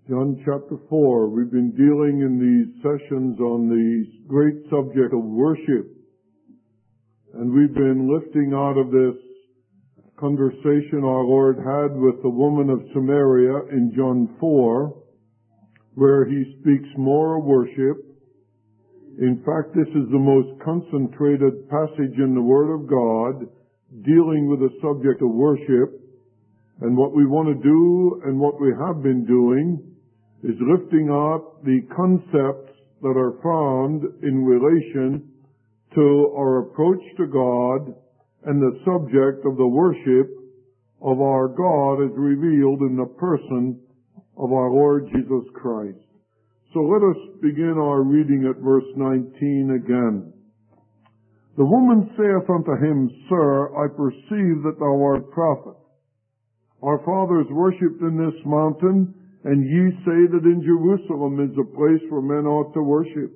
John chapter 4. We've been dealing in these sessions on the great subject of worship. And we've been lifting out of this conversation our Lord had with the woman of Samaria in John 4, where he speaks more of worship. In fact, this is the most concentrated passage in the Word of God dealing with the subject of worship. And what we want to do and what we have been doing is lifting up the concepts that are found in relation to our approach to God and the subject of the worship of our God as revealed in the person of our Lord Jesus Christ. So let us begin our reading at verse 19 again. The woman saith unto him, Sir, I perceive that thou art prophet. Our fathers worshipped in this mountain, and ye say that in Jerusalem is a place where men ought to worship.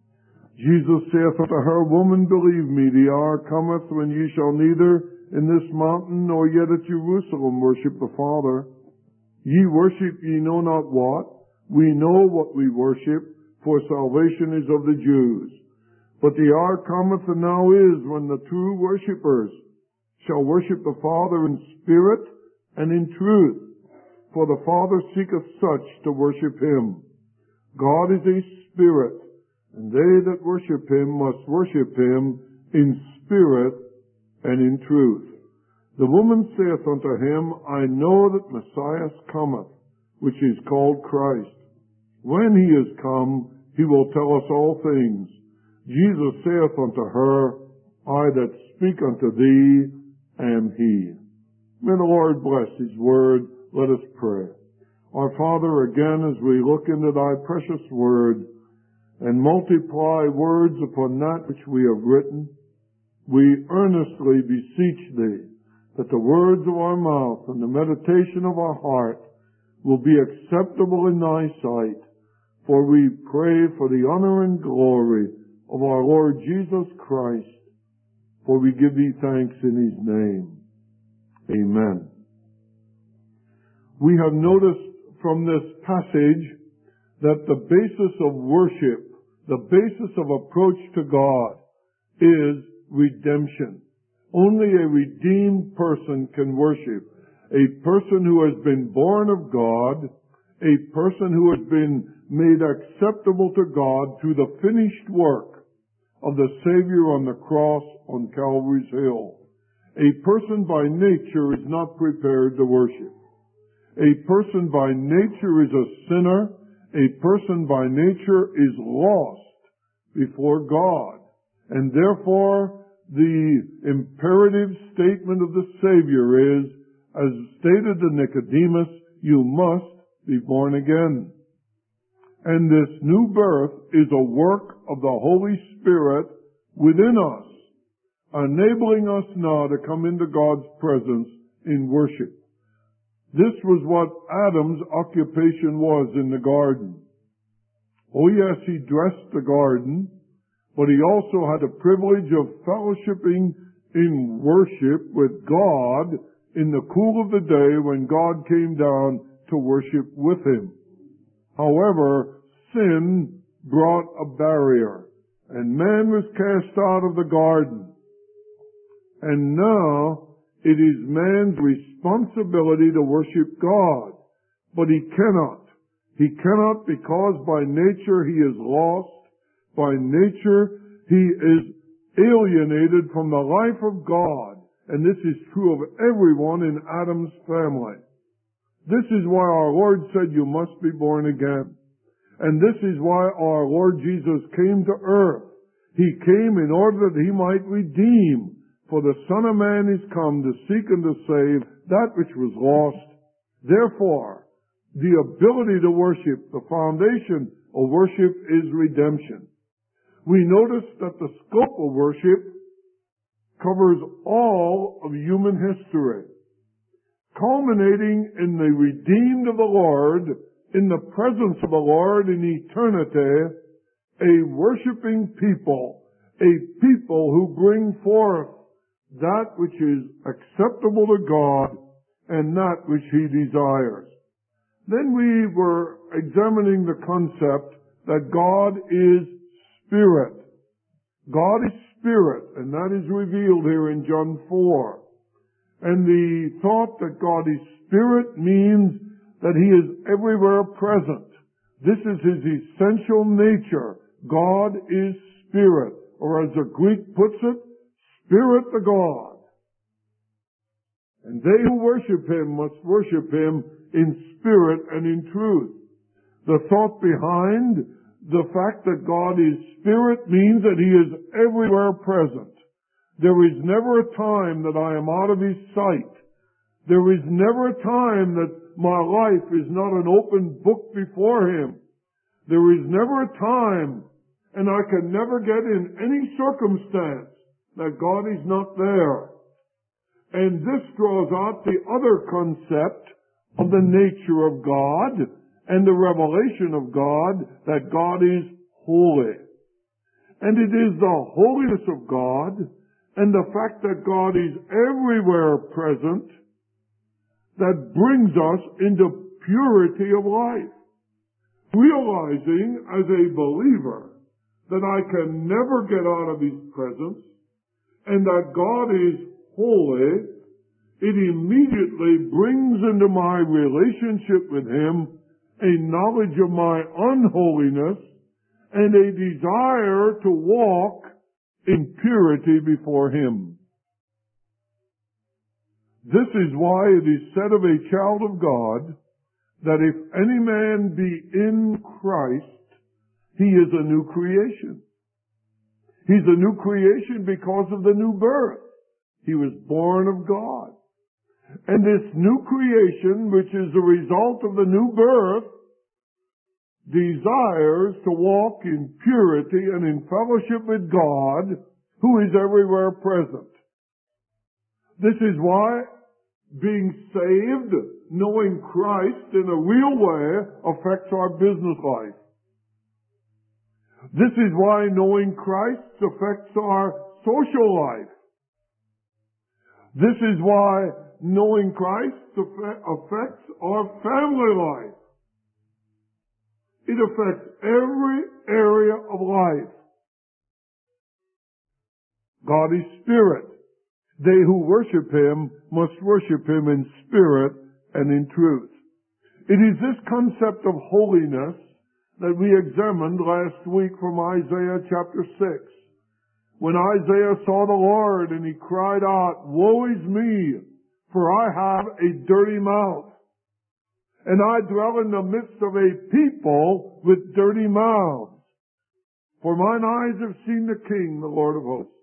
Jesus saith unto her, Woman, believe me, the hour cometh when ye shall neither in this mountain nor yet at Jerusalem worship the Father. Ye worship ye know not what. We know what we worship, for salvation is of the Jews. But the hour cometh, and now is, when the true worshippers shall worship the Father in spirit and in truth. For the Father seeketh such to worship him. God is a spirit, and they that worship him must worship him in spirit and in truth. The woman saith unto him, I know that Messiah cometh, which is called Christ. When he is come, he will tell us all things. Jesus saith unto her, I that speak unto thee am he. May the Lord bless his word. Let us pray. Our Father, again, as we look into thy precious word and multiply words upon that which we have written, we earnestly beseech thee that the words of our mouth and the meditation of our heart will be acceptable in thy sight. For we pray for the honor and glory of our Lord Jesus Christ. For we give thee thanks in his name. Amen. We have noticed from this passage that the basis of worship, the basis of approach to God, is redemption. Only a redeemed person can worship. A person who has been born of God, a person who has been made acceptable to God through the finished work of the Savior on the cross on Calvary's Hill. A person by nature is not prepared to worship. A person by nature is a sinner. A person by nature is lost before God. And therefore, the imperative statement of the Savior is, as stated to Nicodemus, you must be born again. And this new birth is a work of the Holy Spirit within us, enabling us now to come into God's presence in worship. This was what Adam's occupation was in the garden. Oh yes, he dressed the garden, but he also had the privilege of fellowshipping in worship with God in the cool of the day when God came down to worship with him. However, sin brought a barrier, and man was cast out of the garden. And now it is man's responsibility to worship God. But he cannot. He cannot because by nature he is lost. By nature he is alienated from the life of God. And this is true of everyone in Adam's family. This is why our Lord said you must be born again. And this is why our Lord Jesus came to earth. He came in order that he might redeem. For the Son of Man is come to seek and to save that which was lost. Therefore, the ability to worship, the foundation of worship is redemption. We notice that the scope of worship covers all of human history, culminating in the redeemed of the Lord, in the presence of the Lord in eternity, a worshiping people, a people who bring forth that which is acceptable to God and that which he desires. Then we were examining the concept that God is Spirit. God is Spirit, and that is revealed here in John 4. And the thought that God is Spirit means that He is everywhere present. This is His essential nature. God is Spirit, or as the Greek puts it, Spirit the God. And they who worship Him must worship Him in spirit and in truth. The thought behind the fact that God is Spirit means that He is everywhere present. There is never a time that I am out of His sight. There is never a time that my life is not an open book before Him. There is never a time, and I can never get in any circumstance, that God is not there. And this draws out the other concept of the nature of God and the revelation of God, that God is holy. And it is the holiness of God and the fact that God is everywhere present that brings us into purity of life. Realizing as a believer that I can never get out of His presence and that God is holy, it immediately brings into my relationship with Him a knowledge of my unholiness and a desire to walk in purity before Him. This is why it is said of a child of God that if any man be in Christ, he is a new creation. He's a new creation because of the new birth. He was born of God. And this new creation, which is the result of the new birth, desires to walk in purity and in fellowship with God, who is everywhere present. This is why being saved, knowing Christ in a real way, affects our business life. This is why knowing Christ affects our social life. This is why knowing Christ affects our family life. It affects every area of life. God is Spirit. They who worship Him must worship Him in spirit and in truth. It is this concept of holiness that we examined last week from Isaiah chapter 6. When Isaiah saw the Lord and he cried out, "Woe is me, for I have a dirty mouth, and I dwell in the midst of a people with dirty mouths. For mine eyes have seen the King, the Lord of hosts."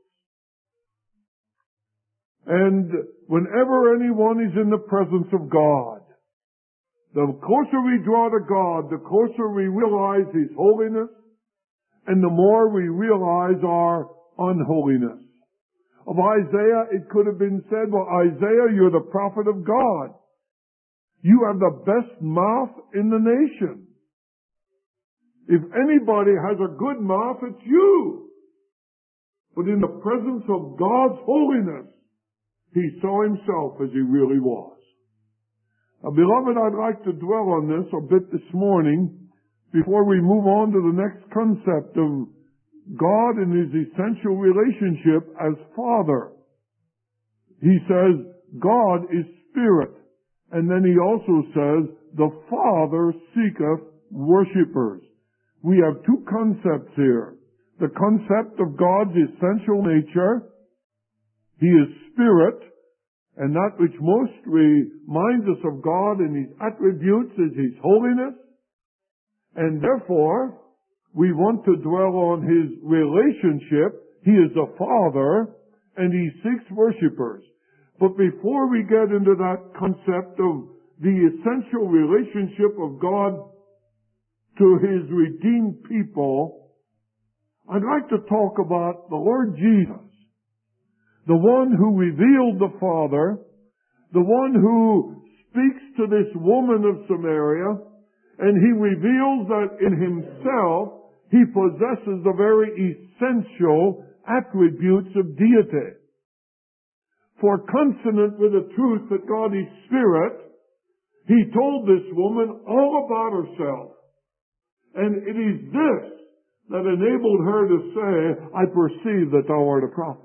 And whenever anyone is in the presence of God, the closer we draw to God, the closer we realize His holiness, and the more we realize our unholiness. Of Isaiah, it could have been said, "Well, Isaiah, you're the prophet of God. You have the best mouth in the nation. If anybody has a good mouth, it's you." But in the presence of God's holiness, he saw himself as he really was. Now, beloved, I'd like to dwell on this a bit this morning before we move on to the next concept of God and His essential relationship as Father. He says, God is Spirit. And then He also says, the Father seeketh worshipers. We have two concepts here. The concept of God's essential nature. He is Spirit, and that which most reminds us of God and His attributes is His holiness. And therefore, we want to dwell on His relationship. He is the Father, and He seeks worshipers. But before we get into that concept of the essential relationship of God to His redeemed people, I'd like to talk about the Lord Jesus, the one who revealed the Father, the one who speaks to this woman of Samaria, and He reveals that in Himself He possesses the very essential attributes of deity. For consonant with the truth that God is Spirit, He told this woman all about herself. And it is this that enabled her to say, I perceive that thou art a prophet.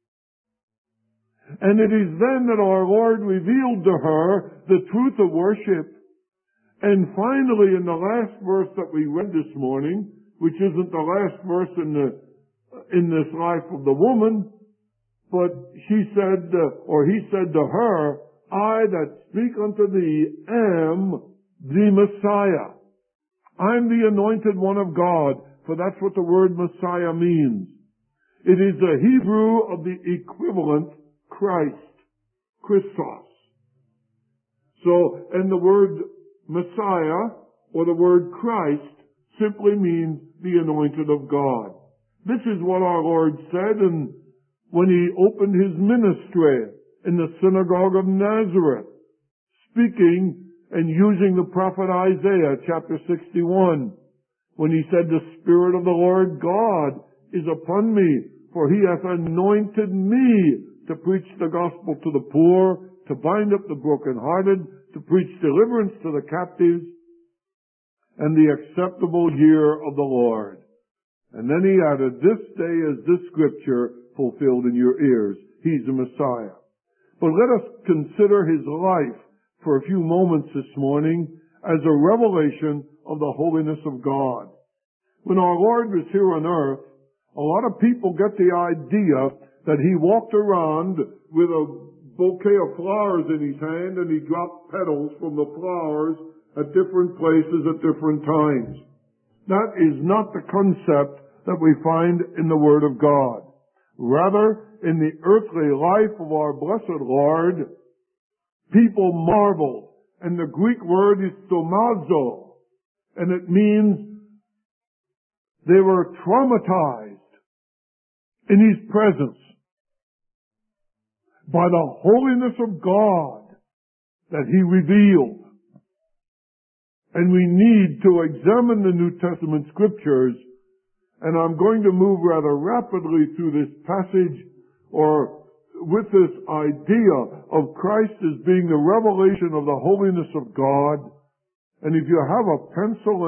And it is then that our Lord revealed to her the truth of worship. And finally, in the last verse that we read this morning, which isn't the last verse in this life of the woman, but she said, or he said to her, I that speak unto thee am the Messiah. I'm the anointed one of God, for that's what the word Messiah means. It is the Hebrew of the equivalent Christ, Christos. So, and the word Messiah, or the word Christ, simply means the anointed of God. This is what our Lord said when he opened his ministry in the synagogue of Nazareth, speaking and using the prophet Isaiah, chapter 61, when he said, the Spirit of the Lord God is upon me, for he hath anointed me to preach the gospel to the poor, to bind up the brokenhearted, to preach deliverance to the captives, and the acceptable year of the Lord. And then he added, this day is this scripture fulfilled in your ears. He's the Messiah. But let us consider his life for a few moments this morning as a revelation of the holiness of God. When our Lord was here on earth, a lot of people get the idea that he walked around with a bouquet of flowers in his hand and he dropped petals from the flowers at different places at different times. That is not the concept that we find in the Word of God. Rather, in the earthly life of our blessed Lord, people marveled. And the Greek word is thomazo. And it means they were traumatized in his presence by the holiness of God that he revealed. And we need to examine the New Testament scriptures, and I'm going to move rather rapidly through this passage, or with this idea of Christ as being the revelation of the holiness of God. And if you have a pencil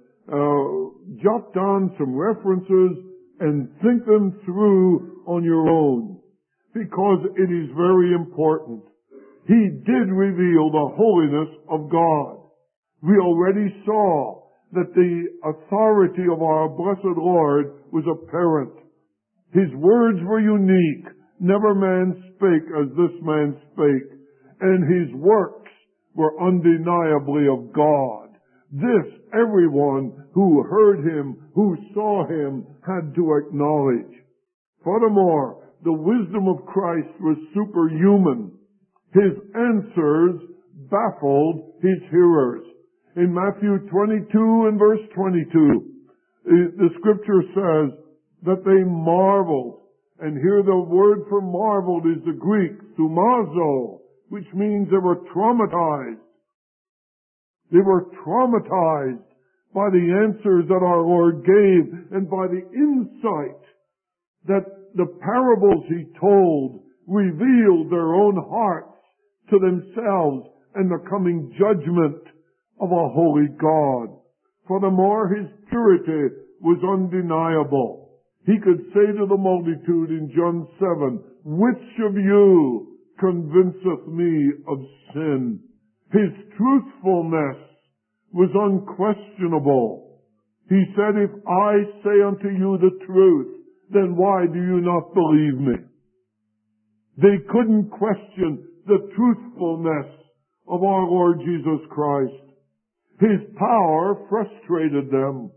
and jot down some references and think them through on your own, because it is very important. He did reveal the holiness of God. We already saw that the authority of our blessed Lord was apparent. His words were unique. Never man spake as this man spake. And his works were undeniably of God. This everyone who heard him, who saw him, had to acknowledge. Furthermore, the wisdom of Christ was superhuman. His answers baffled his hearers. In Matthew 22 and verse 22, the scripture says that they marveled. And here the word for marveled is the Greek, thumazo, which means they were traumatized. They were traumatized by the answers that our Lord gave and by the insight that the parables he told revealed their own hearts to themselves and the coming judgment of a holy God. Furthermore, his purity was undeniable. He could say to the multitude in John 7, which of you convinceth me of sin? His truthfulness was unquestionable. He said, if I say unto you the truth, then why do you not believe me? They couldn't question the truthfulness of our Lord Jesus Christ. His power frustrated them.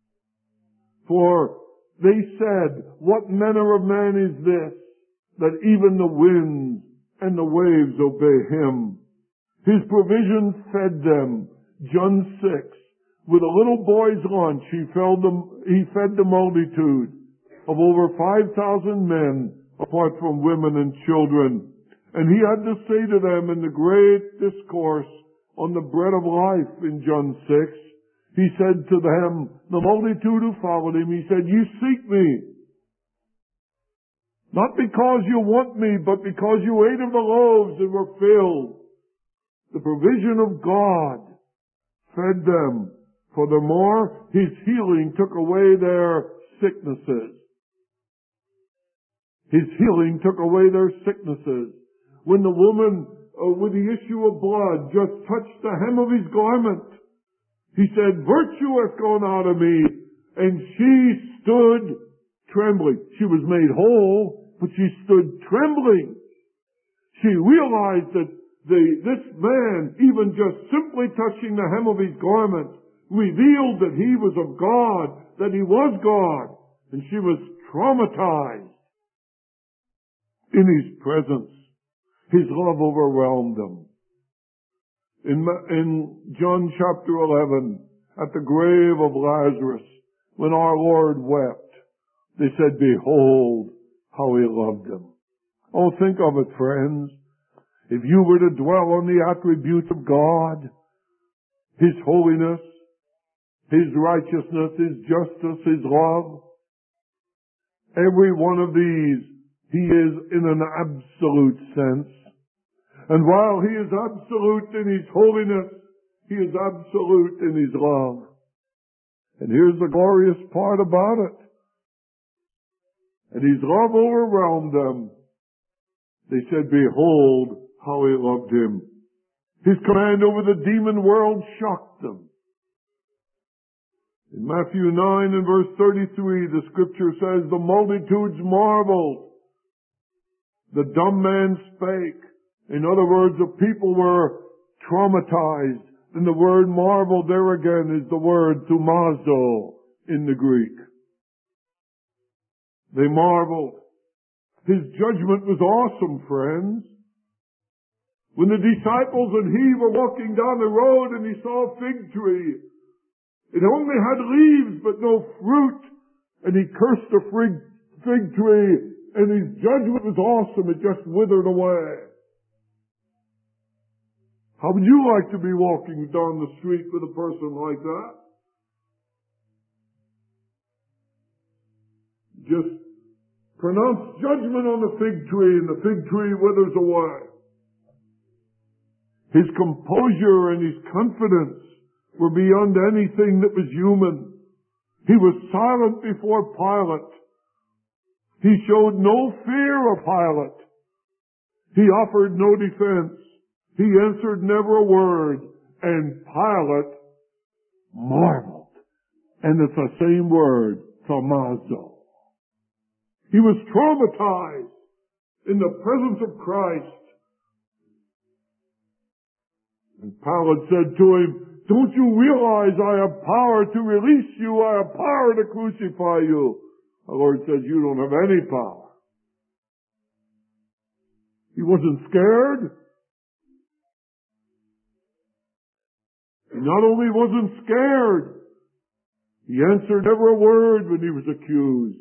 For they said, what manner of man is this, that even the winds and the waves obey him? His provision fed them. John 6. With a little boy's lunch, he fed the multitude of over 5,000 men, apart from women and children. And he had to say to them in the great discourse on the bread of life in John 6, he said to them, the multitude who followed him, he said, you seek me, not because you want me, but because you ate of the loaves and were filled. The provision of God fed them. Furthermore, His healing took away their sicknesses. His healing took away their sicknesses. When the woman with the issue of blood just touched the hem of His garment, He said, "Virtue hath gone out of me." And she stood trembling. She was made whole, but she stood trembling. She realized that this man, even just simply touching the hem of His garment, revealed that He was of God, that He was God. And she was traumatized in His presence. His love overwhelmed them. In John chapter 11, at the grave of Lazarus, when our Lord wept, they said, "Behold how He loved him." Oh, think of it, friends. If you were to dwell on the attributes of God, His holiness, His righteousness, His justice, His love, every one of these, He is in an absolute sense. And while He is absolute in His holiness, He is absolute in His love. And here's the glorious part about it. And His love overwhelmed them. They said, "Behold how He loved him." His command over the demon world shocked them. In Matthew 9 and verse 33, the scripture says, "The multitudes marveled. The dumb man spake." In other words, the people were traumatized. And the word marveled there again is the word thumazo in the Greek. They marveled. His judgment was awesome, friends. When the disciples and He were walking down the road and He saw a fig tree, it only had leaves but no fruit, and He cursed the fig tree, and His judgment was awesome. It just withered away. How would you like to be walking down the street with a person like that? Just pronounce judgment on the fig tree, and the fig tree withers away. His composure and His confidence were beyond anything that was human. He was silent before Pilate. He showed no fear of Pilate. He offered no defense. He answered never a word. And Pilate marveled. And it's the same word, thumazo. He was traumatized in the presence of Christ. And Pilate said to Him, "Don't you realize I have power to release you? I have power to crucify you." The Lord says, "You don't have any power." He wasn't scared. He not only wasn't scared, He answered never a word when He was accused.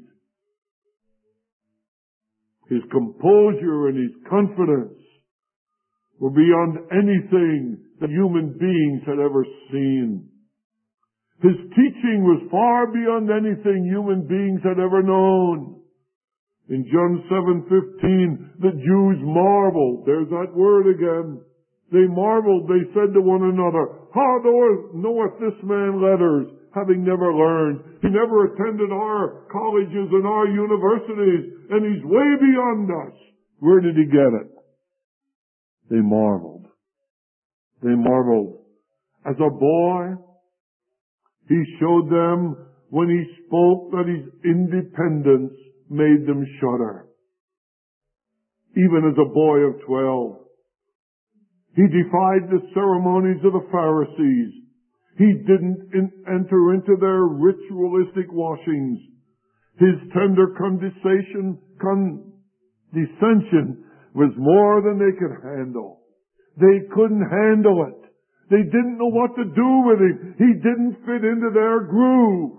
His composure and His confidence were beyond anything that human beings had ever seen. His teaching was far beyond anything human beings had ever known. In John 7:15, the Jews marveled. There's that word again. They marveled. They said to one another, "How knoweth this man letters, having never learned? He never attended our colleges and our universities, and he's way beyond us. Where did he get it?" They marveled. They marveled. As a boy, He showed them when He spoke that His independence made them shudder. Even as a boy of 12, He defied the ceremonies of the Pharisees. He didn't enter into their ritualistic washings. His tender condescension was more than they could handle. They couldn't handle it. They didn't know what to do with Him. He didn't fit into their groove.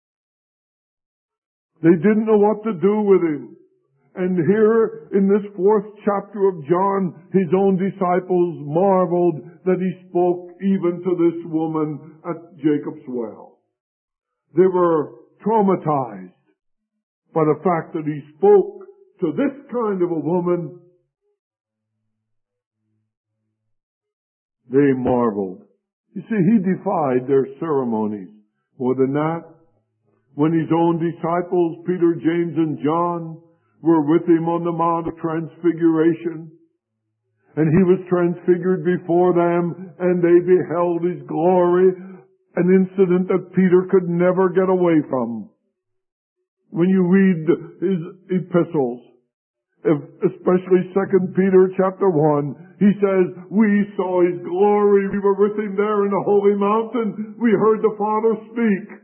They didn't know what to do with Him. And here in this 4th chapter of John, His own disciples marveled that He spoke even to this woman at Jacob's well. They were traumatized by the fact that He spoke to this kind of a woman. They marveled. You see, he defied their ceremonies. More than that, when his own disciples, Peter, James, and John, were with him on the Mount of Transfiguration, and he was transfigured before them, and they beheld his glory, an incident that Peter could never get away from. When you read his epistles, especially 2 Peter chapter 1, he says, we saw his glory, we were with him there in the holy mountain, we heard the Father speak.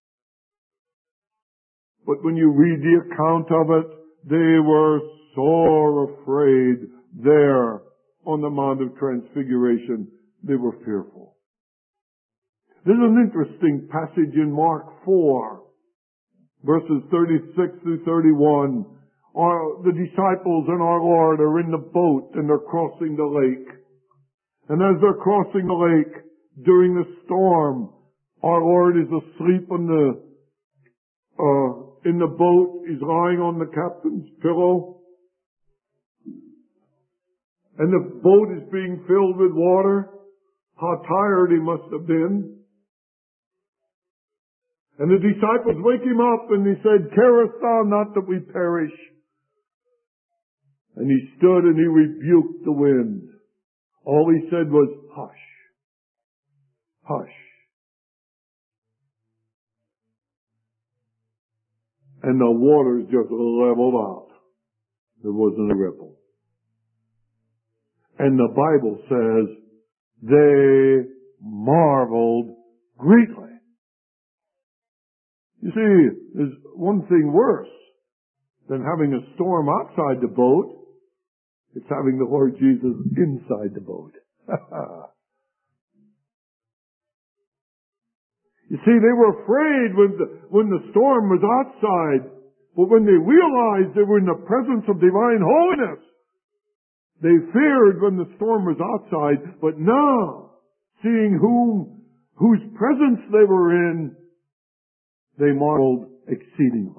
But when you read the account of it, they were sore afraid there on the Mount of Transfiguration. They were fearful. There's an interesting passage in Mark 4, verses 36 through 31. The disciples and our Lord are in the boat and they're crossing the lake. And as they're crossing the lake during the storm, our Lord is asleep in the boat. He's lying on the captain's pillow. And the boat is being filled with water. How tired he must have been. And the disciples wake him up and he said, carest thou not that we perish? And he stood and he rebuked the wind. All he said was, hush, hush. And the waters just leveled out. There wasn't a ripple. And the Bible says, they marveled greatly. You see, there's one thing worse than having a storm outside the boat. It's having the Lord Jesus inside the boat. You see, they were afraid when the storm was outside, but when they realized they were in the presence of divine holiness, they feared when the storm was outside, but now, seeing whose presence they were in, they marveled exceedingly.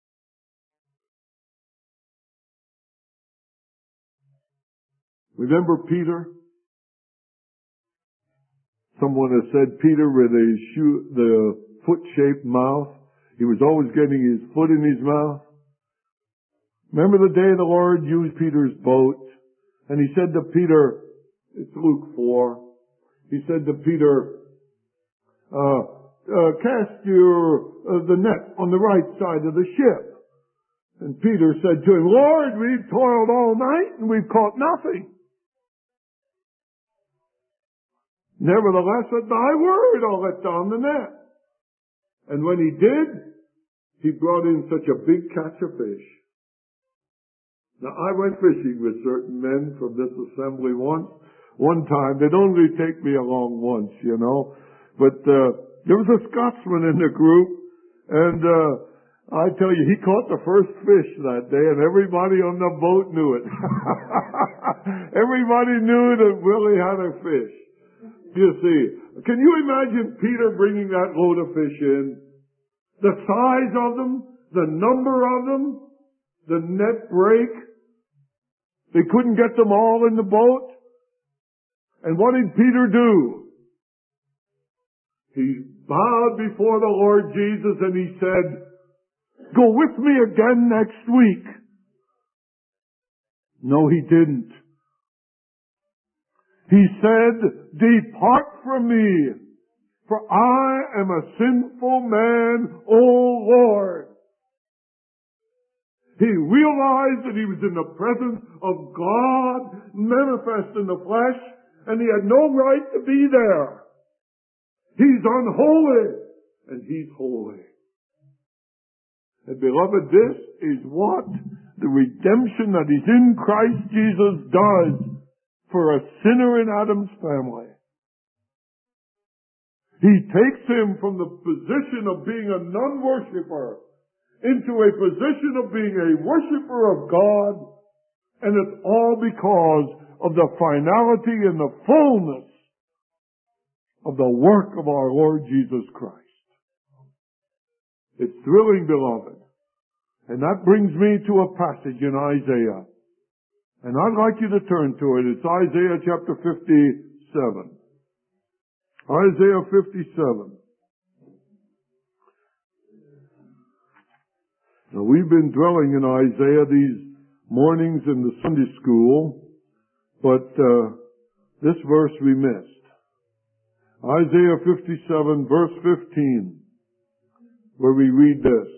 Remember Peter? Someone has said Peter with the foot-shaped mouth. He was always getting his foot in his mouth. Remember the day the Lord used Peter's boat? And he said to Peter, it's Luke 4, he said to Peter, cast the net on the right side of the ship. And Peter said to him, Lord, we've toiled all night and we've caught nothing. Nevertheless, at thy word, I'll let down the net. And when he did, he brought in such a big catch of fish. Now, I went fishing with certain men from this assembly one time. They'd only take me along once, you know. But there was a Scotsman in the group, and I tell you, he caught the first fish that day, and everybody on the boat knew it. Everybody knew that Willie had a fish. You see, can you imagine Peter bringing that load of fish in? The size of them, the number of them, the net break. They couldn't get them all in the boat. And what did Peter do? He bowed before the Lord Jesus and he said, go with me again next week. No, he didn't. He said, depart from me, for I am a sinful man, O Lord. He realized that he was in the presence of God manifest in the flesh, and he had no right to be there. He's unholy, and he's holy. And beloved, this is what the redemption that is in Christ Jesus does for a sinner in Adam's family. He takes him from the position of being a non-worshipper into a position of being a worshiper of God, and it's all because of the finality and the fullness of the work of our Lord Jesus Christ. It's thrilling, beloved. And that brings me to a passage in Isaiah. And I'd like you to turn to it. It's Isaiah chapter 57. 57. Isaiah 57. Now, we've been dwelling in Isaiah these mornings in the Sunday school, but this verse we missed. Isaiah 57, verse 15, where we read this.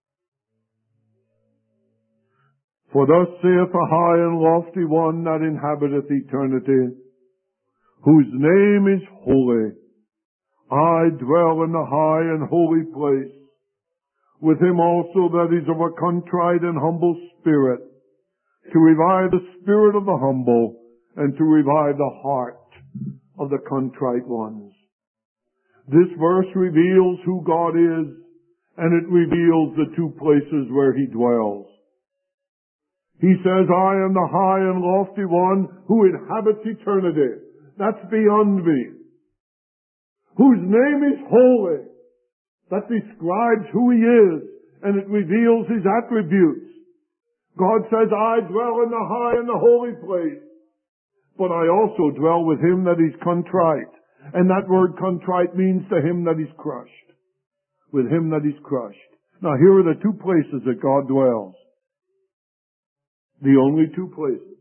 For thus saith the high and lofty one that inhabiteth eternity, whose name is holy. I dwell in the high and holy place, with him also that is of a contrite and humble spirit, to revive the spirit of the humble, and to revive the heart of the contrite ones. This verse reveals who God is, and it reveals the two places where he dwells. He says, I am the high and lofty one who inhabits eternity. That's beyond me. Whose name is holy. That describes who he is, and it reveals his attributes. God says, I dwell in the high and the holy place, but I also dwell with him that is contrite. And that word contrite means to him that is crushed. With him that is crushed. Now here are the two places that God dwells. The only two places.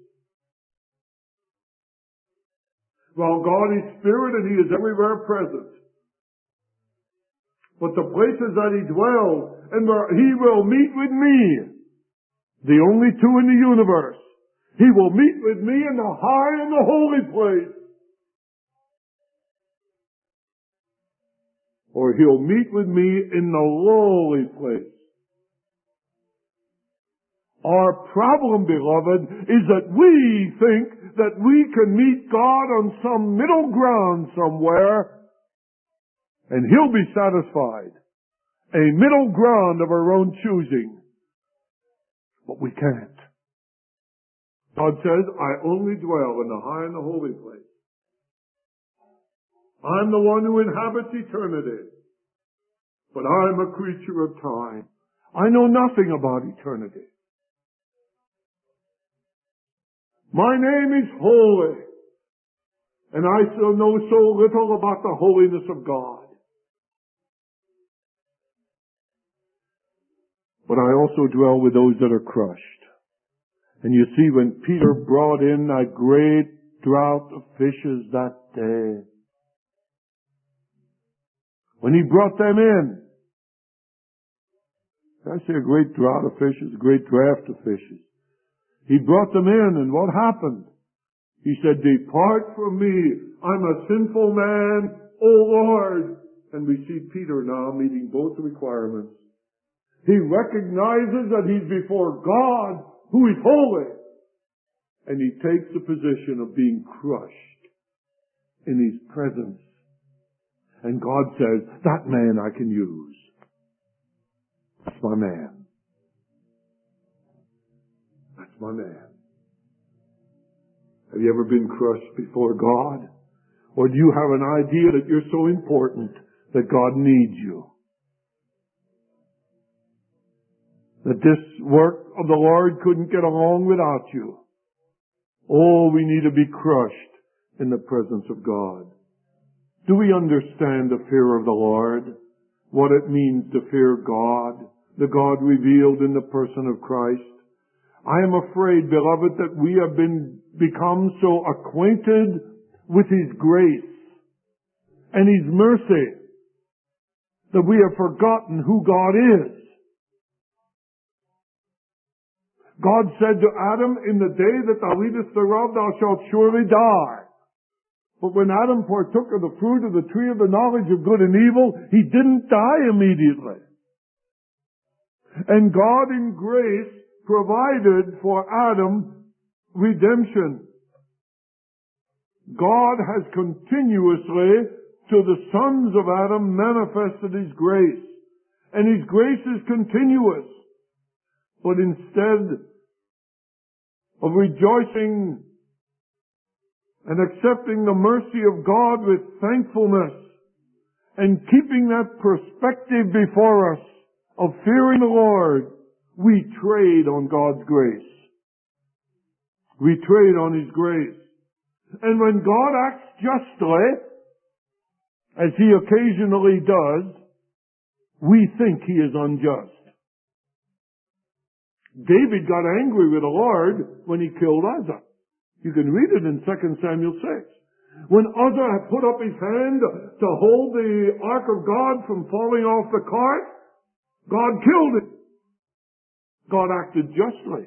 Well, God is spirit and he is everywhere present. But the places that he dwells and where he will meet with me, the only two in the universe, he will meet with me in the high and the holy place. Or he'll meet with me in the lowly place. Our problem, beloved, is that we think that we can meet God on some middle ground somewhere and he'll be satisfied. A middle ground of our own choosing. But we can't. God says, I only dwell in the high and the holy place. I'm the one who inhabits eternity. But I'm a creature of time. I know nothing about eternity. My name is holy. And I still know so little about the holiness of God. But I also dwell with those that are crushed. And you see, when Peter brought in that great draught of fishes that day, when he brought them in, I say a great draught of fishes, a great draft of fishes. He brought them in, and what happened? He said, depart from me, I'm a sinful man, O Lord. And we see Peter now meeting both requirements. He recognizes that he's before God, who is holy. And he takes the position of being crushed in his presence. And God says, that man I can use. That's my man. That's my man. Have you ever been crushed before God? Or do you have an idea that you're so important that God needs you? That this work of the Lord couldn't get along without you? Oh, we need to be crushed in the presence of God. Do we understand the fear of the Lord? What it means to fear God, the God revealed in the person of Christ? I am afraid, beloved, that we have become so acquainted with His grace and His mercy that we have forgotten who God is. God said to Adam, in the day that thou eatest thereof, thou shalt surely die. But when Adam partook of the fruit of the tree of the knowledge of good and evil, he didn't die immediately. And God in grace provided for Adam redemption. God has continuously, to the sons of Adam, manifested His grace. And His grace is continuous. But instead of rejoicing and accepting the mercy of God with thankfulness and keeping that perspective before us of fearing the Lord, we trade on God's grace. We trade on His grace. And when God acts justly, as He occasionally does, we think He is unjust. David got angry with the Lord when he killed Uzzah. You can read it in 2 Samuel 6. When Uzzah had put up his hand to hold the ark of God from falling off the cart, God killed him. God acted justly.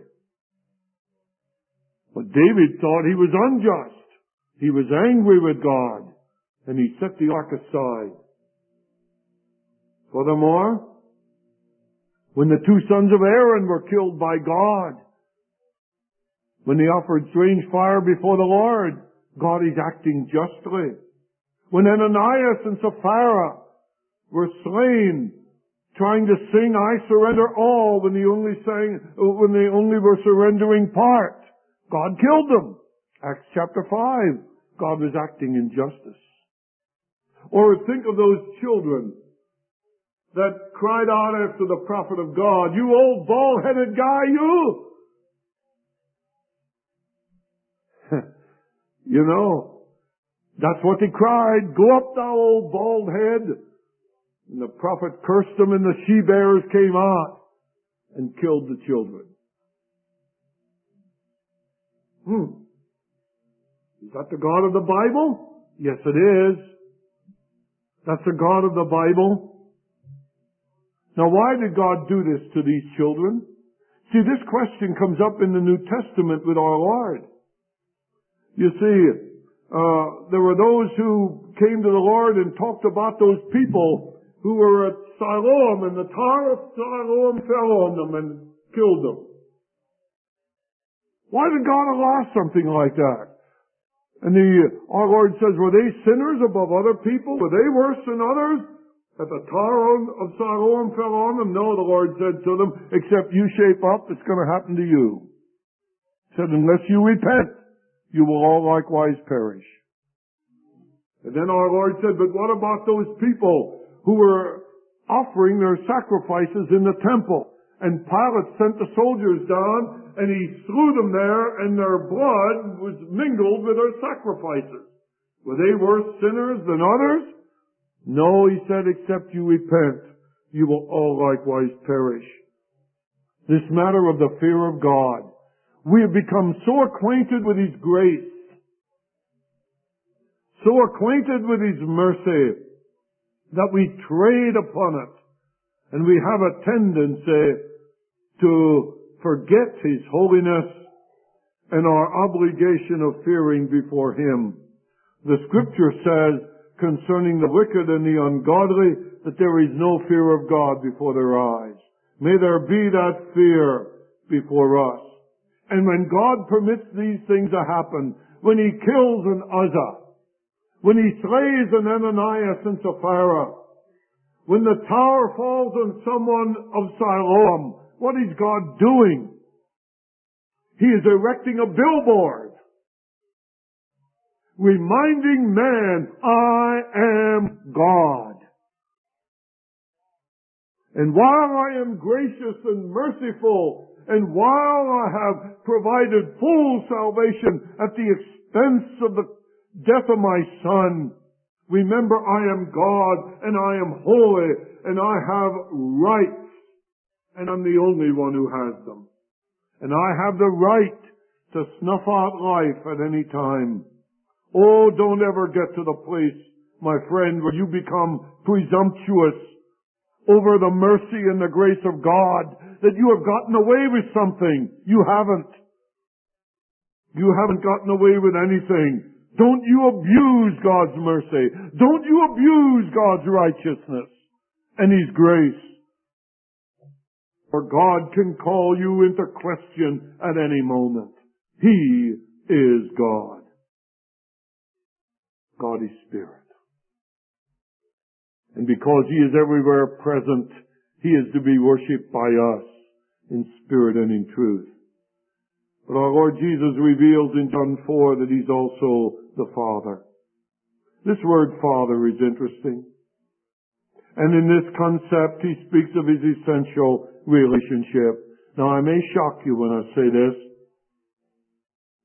But David thought he was unjust. He was angry with God, and he set the ark aside. Furthermore, when the two sons of Aaron were killed by God, when they offered strange fire before the Lord, God is acting justly. When Ananias and Sapphira were slain, trying to sing, "I surrender all," when they only were surrendering part, God killed them. Acts chapter 5. God was acting in justice. Or think of those children that cried out after the prophet of God, "You old bald-headed guy, you!" You know, that's what they cried. "Go up, thou old bald head." And the prophet cursed them, and the she-bears came out and killed the children. Is that the God of the Bible? Yes, it is. That's the God of the Bible. Now, why did God do this to these children? See, this question comes up in the New Testament with our Lord. You see, there were those who came to the Lord and talked about those people who were at Siloam, and the Tower of Siloam fell on them and killed them. Why did God allow something like that? And our Lord says, were they sinners above other people? Were they worse than others? That the Tower of Siloam fell on them? No, the Lord said to them, except you shape up, it's going to happen to you. He said, unless you repent, you will all likewise perish. And then our Lord said, but what about those people who were offering their sacrifices in the temple? And Pilate sent the soldiers down, and he slew them there, and their blood was mingled with their sacrifices. Were they worse sinners than others? No, he said, except you repent, you will all likewise perish. This matter of the fear of God. We have become so acquainted with His grace, so acquainted with His mercy, that we trade upon it, and we have a tendency to forget His holiness and our obligation of fearing before Him. The Scripture says concerning the wicked and the ungodly that there is no fear of God before their eyes. May there be that fear before us. And when God permits these things to happen, when He kills an Uzzah, when He slays an Ananias and Sapphira, when the tower falls on someone of Siloam, what is God doing? He is erecting a billboard, reminding man, I am God. And while I am gracious and merciful, and while I have provided full salvation at the expense of the death of my Son, remember I am God, and I am holy, and I have rights, and I'm the only one who has them. And I have the right to snuff out life at any time. Oh, don't ever get to the place, my friend, where you become presumptuous over the mercy and the grace of God, that you have gotten away with something. You haven't. You haven't gotten away with anything. Don't you abuse God's mercy. Don't you abuse God's righteousness and His grace. For God can call you into question at any moment. He is God. God is Spirit. And because He is everywhere present, He is to be worshipped by us in spirit and in truth. But our Lord Jesus reveals in John 4 that He's also the Father. This word Father is interesting. And in this concept, He speaks of His essential relationship. Now, I may shock you when I say this,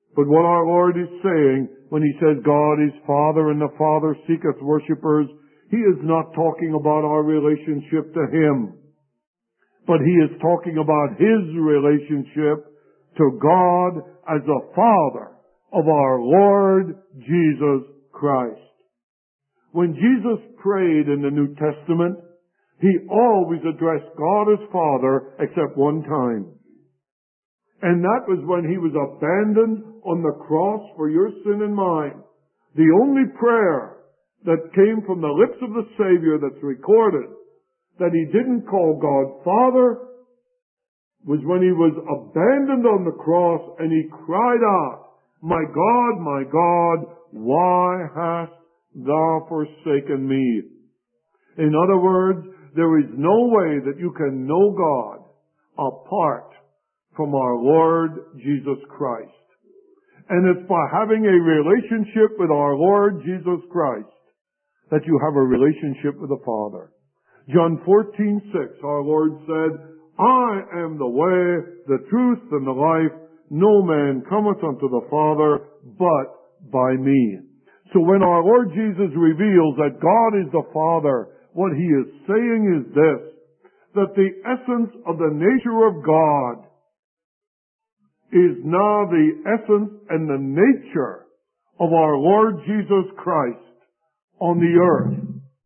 But what our Lord is saying when He says God is Father and the Father seeketh worshippers, He is not talking about our relationship to Him, but He is talking about His relationship to God as the Father of our Lord Jesus Christ. When Jesus prayed in the New Testament, He always addressed God as Father except one time. And that was when He was abandoned on the cross for your sin and mine. The only prayer that came from the lips of the Savior that's recorded that He didn't call God Father was when He was abandoned on the cross and He cried out, my God, why hast Thou forsaken me? In other words, there is no way that you can know God apart from our Lord Jesus Christ. And it's by having a relationship with our Lord Jesus Christ that you have a relationship with the Father. John 14:6, our Lord said, I am the way, the truth, and the life. No man cometh unto the Father but by me. So when our Lord Jesus reveals that God is the Father, what He is saying is this, that the essence of the nature of God is now the essence and the nature of our Lord Jesus Christ on the earth.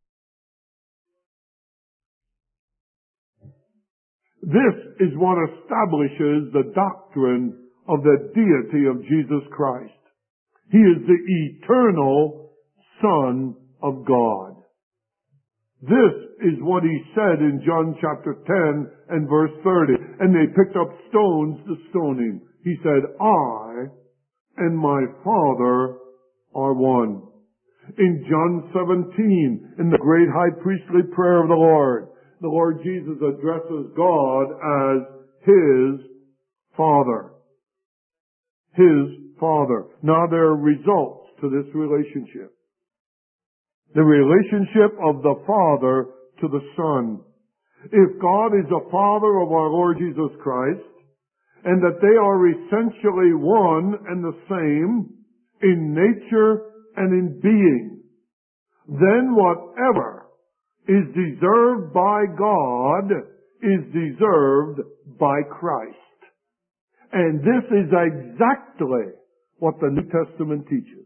This is what establishes the doctrine of the deity of Jesus Christ. He is the eternal Son of God. This is what He said in John chapter 10 and verse 30. And they picked up stones to stone Him. He said, I and my Father are one. In John 17, in the great high priestly prayer of the Lord Jesus addresses God as His Father. His Father. Now there are results to this relationship. The relationship of the Father to the Son. If God is the Father of our Lord Jesus Christ, and that they are essentially one and the same in nature and in being, then whatever is deserved by God is deserved by Christ. And this is exactly what the New Testament teaches.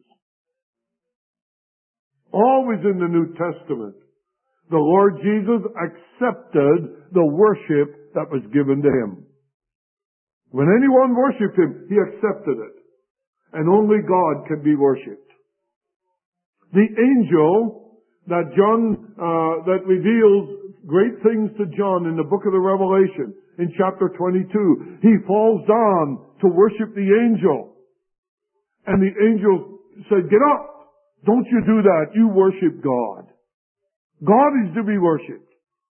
Always in the New Testament, the Lord Jesus accepted the worship that was given to Him. When anyone worshipped Him, He accepted it. And only God can be worshipped. The angel that that reveals great things to John in the book of the Revelation, in chapter 22, he falls down to worship the angel. And the angel said, get up! Don't you do that. You worship God. God is to be worshipped.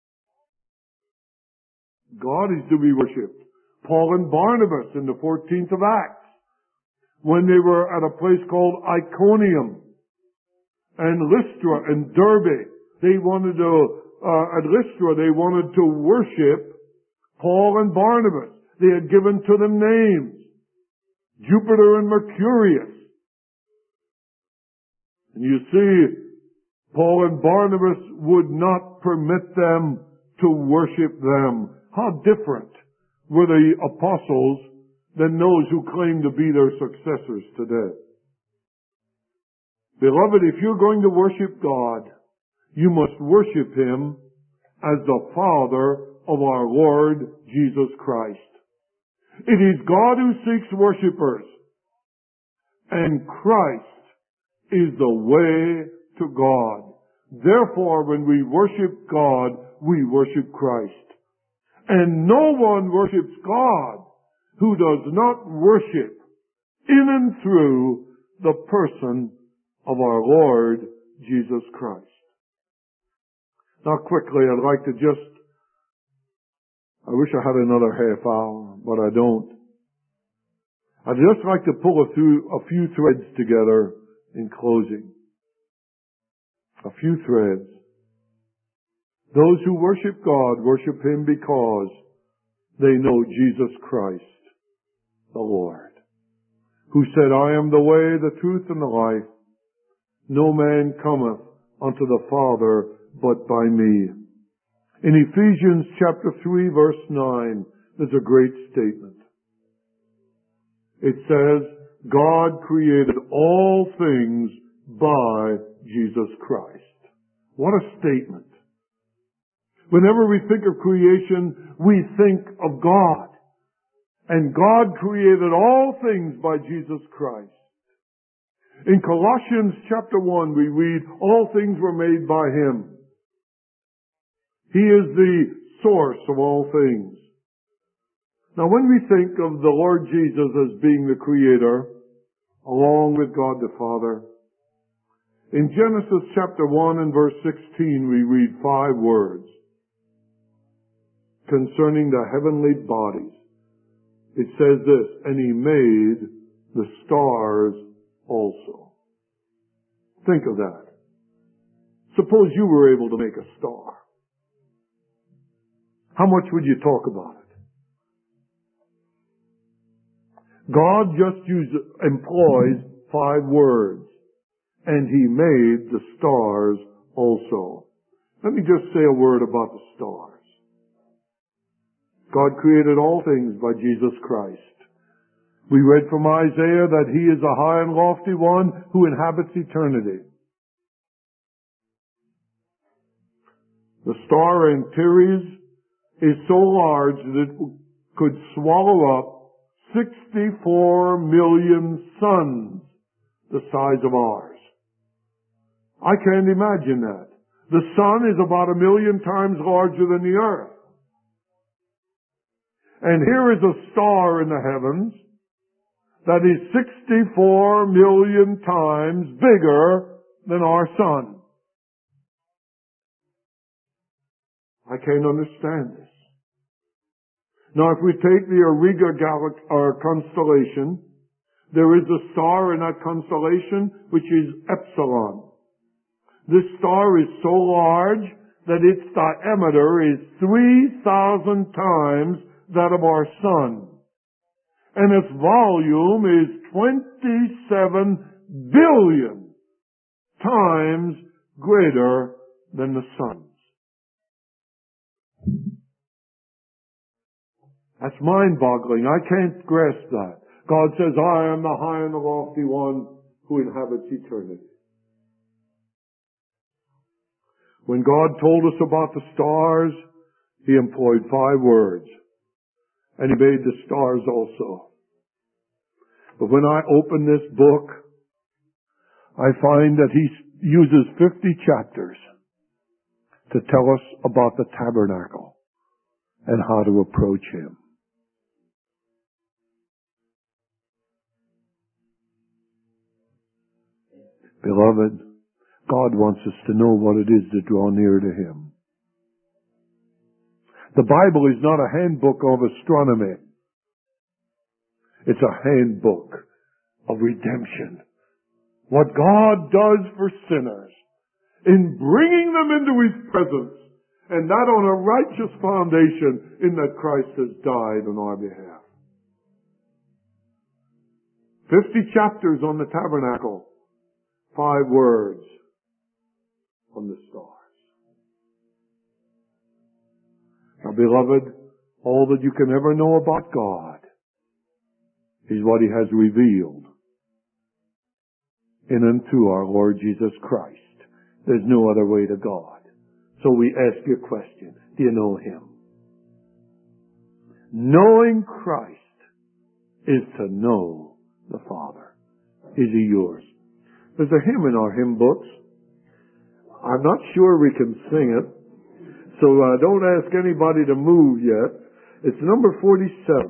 God is to be worshipped. Paul and Barnabas in the 14th of Acts, when they were at a place called Iconium and Lystra and Derbe, at Lystra they wanted to worship Paul and Barnabas. They had given to them names, Jupiter and Mercurius. And you see, Paul and Barnabas would not permit them to worship them. How different were the apostles than those who claim to be their successors today. Beloved, if you're going to worship God, you must worship Him as the Father of our Lord Jesus Christ. It is God who seeks worshipers, and Christ is the way to God. Therefore, when we worship God, we worship Christ. And no one worships God who does not worship in and through the person of our Lord Jesus Christ. Now quickly, I'd like to I wish I had another half hour, but I don't. I'd just like to pull a few threads together in closing. A few threads. Those who worship God worship Him because they know Jesus Christ, the Lord. who said, I am the way, the truth, and the life. No man cometh unto the Father but by me. In Ephesians chapter 3, verse 9, there's a great statement. It says, God created all things by Jesus Christ. What a statement. Whenever we think of creation, we think of God. And God created all things by Jesus Christ. In Colossians chapter 1, we read, all things were made by Him. He is the source of all things. Now, when we think of the Lord Jesus as being the Creator, along with God the Father, in Genesis chapter 1 and verse 16, we read 5 words concerning the heavenly bodies. It says this, and He made the stars also. Think of that. Suppose you were able to make a star. How much would you talk about it? God just employs 5 words, and He made the stars also. Let me just say a word about the stars. God created all things by Jesus Christ. We read from Isaiah that He is a high and lofty one who inhabits eternity. The star Antares is so large that it could swallow up 64 million suns the size of ours. I can't imagine that. The sun is about 1 million times larger than the earth. And here is a star in the heavens that is 64 million times bigger than our sun. I can't understand this. Now, if we take the Auriga constellation, there is a star in that constellation which is Epsilon. This star is so large that its diameter is 3,000 times that of our sun. And its volume is 27 billion times greater than the sun's. That's mind-boggling. I can't grasp that. God says, I am the high and the lofty one who inhabits eternity. When God told us about the stars, He employed 5 words. And He made the stars also. But when I open this book, I find that He uses 50 chapters to tell us about the tabernacle and how to approach Him. Beloved, God wants us to know what it is to draw near to Him. The Bible is not a handbook of astronomy. It's a handbook of redemption. What God does for sinners in bringing them into His presence, and that on a righteous foundation in that Christ has died on our behalf. 50 chapters on the tabernacle. 5 words on the stars. Now, beloved, all that you can ever know about God is what He has revealed in and through our Lord Jesus Christ. There's no other way to God. So we ask you a question. Do you know Him? Knowing Christ is to know the Father. Is He yours? There's a hymn in our hymn books. I'm not sure we can sing it, so don't ask anybody to move yet. It's number 47.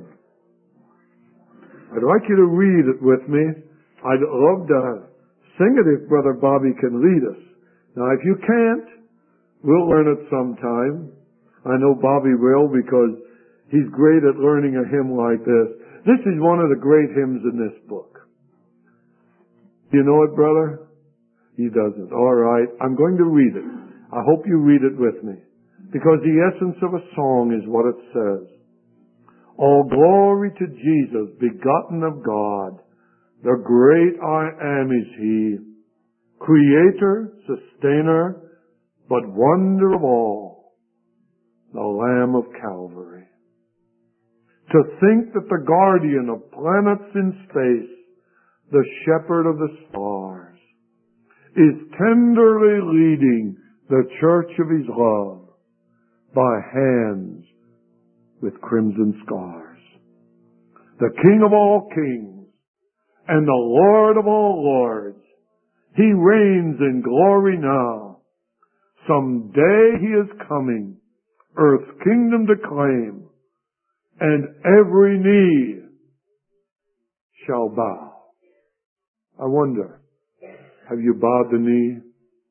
I'd like you to read it with me. I'd love to sing it if Brother Bobby can lead us. Now, if you can't, we'll learn it sometime. I know Bobby will because he's great at learning a hymn like this. This is one of the great hymns in this book. Do you know it, brother? He doesn't. All right. I'm going to read it. I hope you read it with me. Because the essence of a song is what it says. All glory to Jesus, begotten of God, The great I Am is He, Creator, Sustainer, but wonder of all, the Lamb of Calvary. To think that the guardian of planets in space, the shepherd of the stars, is tenderly leading the church of His love by hands with crimson scars. The King of all kings and the Lord of all lords, He reigns in glory now. Some day He is coming, earth's kingdom to claim, and every knee shall bow. I wonder, have you bowed the knee?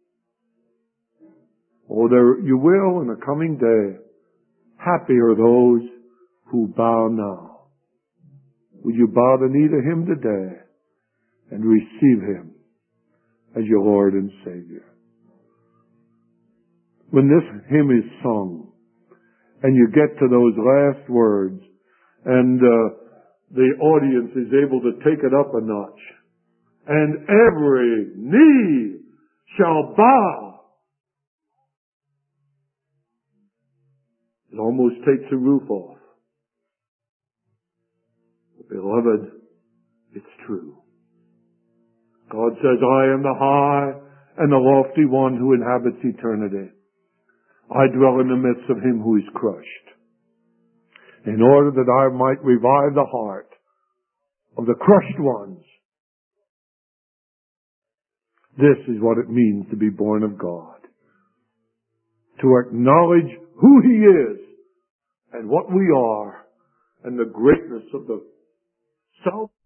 Oh, there you will in a coming day. Happy are those who bow now. Will you bow the knee to Him today and receive Him as your Lord and Savior? When this hymn is sung and you get to those last words and the audience is able to take it up a notch, and every knee shall bow, it almost takes the roof off. Beloved, it's true. God says, I am the high and the lofty one who inhabits eternity. I dwell in the midst of him who is crushed, in order that I might revive the heart of the crushed ones. This is what it means to be born of God. To acknowledge who He is and what we are and the greatness of the self